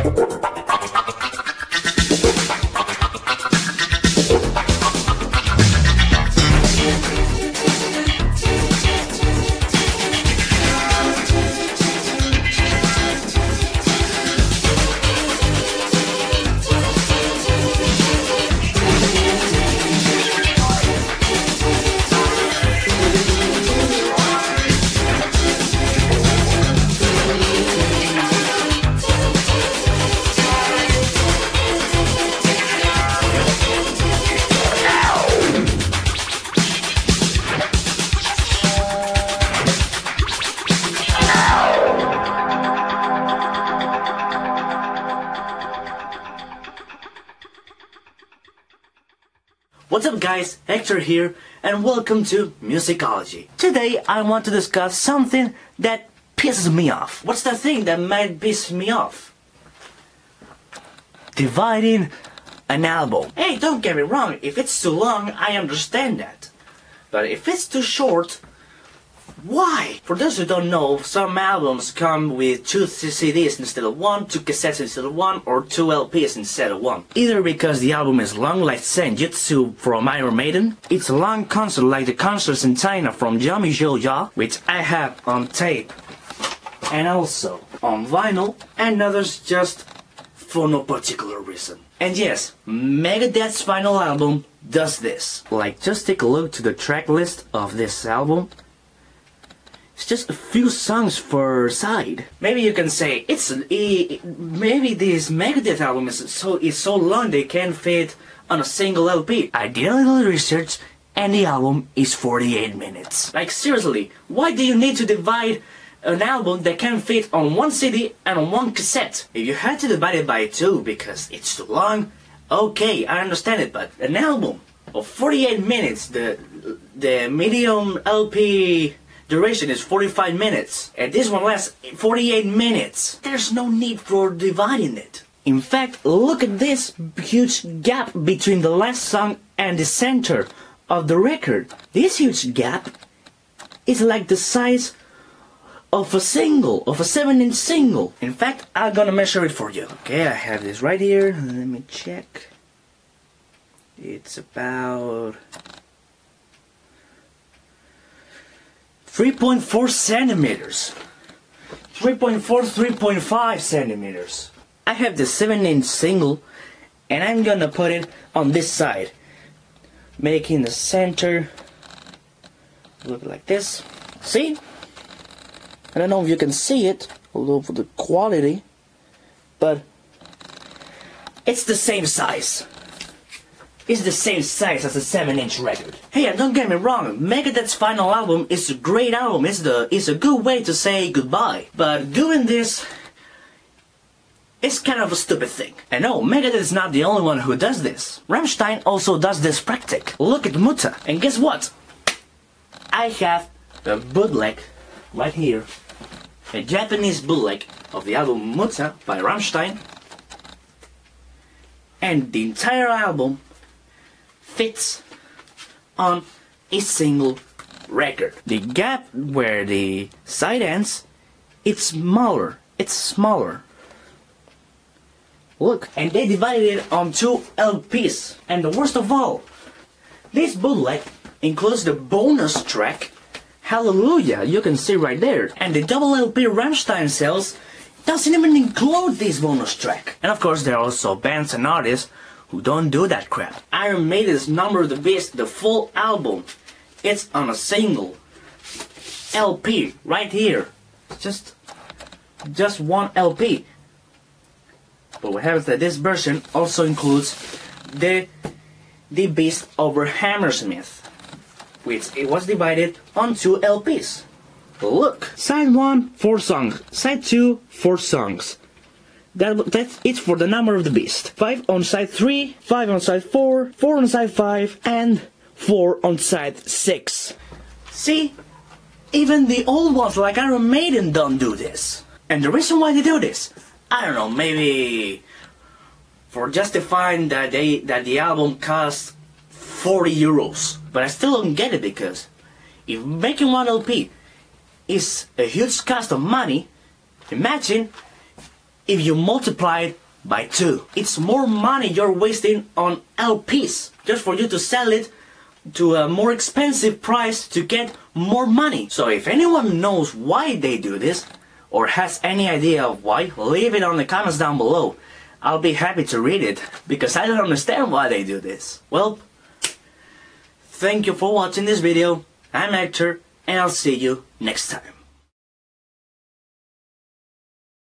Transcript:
What's up guys, Hector here and welcome to Musicology. Today I want to discuss something that pisses me off. What's the thing that might piss me off? Dividing an album. Hey, don't get me wrong, if it's too long I understand that. But if it's too short, why? For those who don't know, some albums come with 2 CDs instead of 1, 2 cassettes instead of 1, or 2 LPs instead of 1. Either because the album is long like Senjutsu from Iron Maiden, it's a long concert like the concerts in China from Yami Zhouya, which I have on tape and also on vinyl, and others just for no particular reason. And yes, Megadeth's final album does this. Like, just take a look to the track list of this album. It's just a few songs per side. Maybe you can say maybe this Megadeth album is so long they can't fit on a single LP. I did a little research and the album is 48 minutes. Like seriously, why do you need to divide an album that can fit on 1 CD and on 1 cassette? If you had to divide it by 2 because it's too long, okay, I understand it, but an album of 48 minutes, the medium LP duration is 45 minutes, and this one lasts 48 minutes. There's no need for dividing it. In fact, look at this huge gap between the last song and the center of the record. This huge gap is like the size of a single, of a 7-inch single. In fact, I'm gonna measure it for you. Okay, I have this right here. Let me check. It's about 3.4 centimeters. 3.5 centimeters. I have the 7-inch single and I'm gonna put it on this side, making the center look like this. See? I don't know if you can see it, although for the quality, but it's the same size. It's the same size as a 7-inch record. Hey, and don't get me wrong, Megadeth's final album is a great album. It's a good way to say goodbye. But doing this is kind of a stupid thing. And no, Megadeth is not the only one who does this. Rammstein also does this practic. Look at Muta. And guess what? I have a bootleg right here. A Japanese bootleg of the album Muta by Rammstein. And the entire album fits on a single record. The gap where the side ends, it's smaller. Look, and they divided it on 2 LPs. And the worst of all, this bootleg includes the bonus track Hallelujah, you can see right there. And the double LP Rammstein sells doesn't even include this bonus track. And of course there are also bands and artists who don't do that crap. Iron Maiden's Number of the Beast, the full album, it's on a single LP right here. Just 1 LP. But what happens is that this version also includes the Beast over Hammersmith, which it was divided on 2 LPs. But look, side 1, 4 songs. Side 2, 4 songs. That's it for the Number of the Beast. 5 on side 3, 5 on side 4, 4 on side 5, and 4 on side 6. See? Even the old ones like Iron Maiden don't do this. And the reason why they do this, I don't know, maybe for justifying that the album costs 40 euros. But I still don't get it, because if making 1 LP is a huge cost of money, imagine if you multiply it by 2. It's more money you're wasting on LPs just for you to sell it to a more expensive price to get more money. So if anyone knows why they do this, or has any idea of why, leave it on the comments down below. I'll be happy to read it, because I don't understand why they do this. Well, thank you for watching this video. I'm Hector, and I'll see you next time.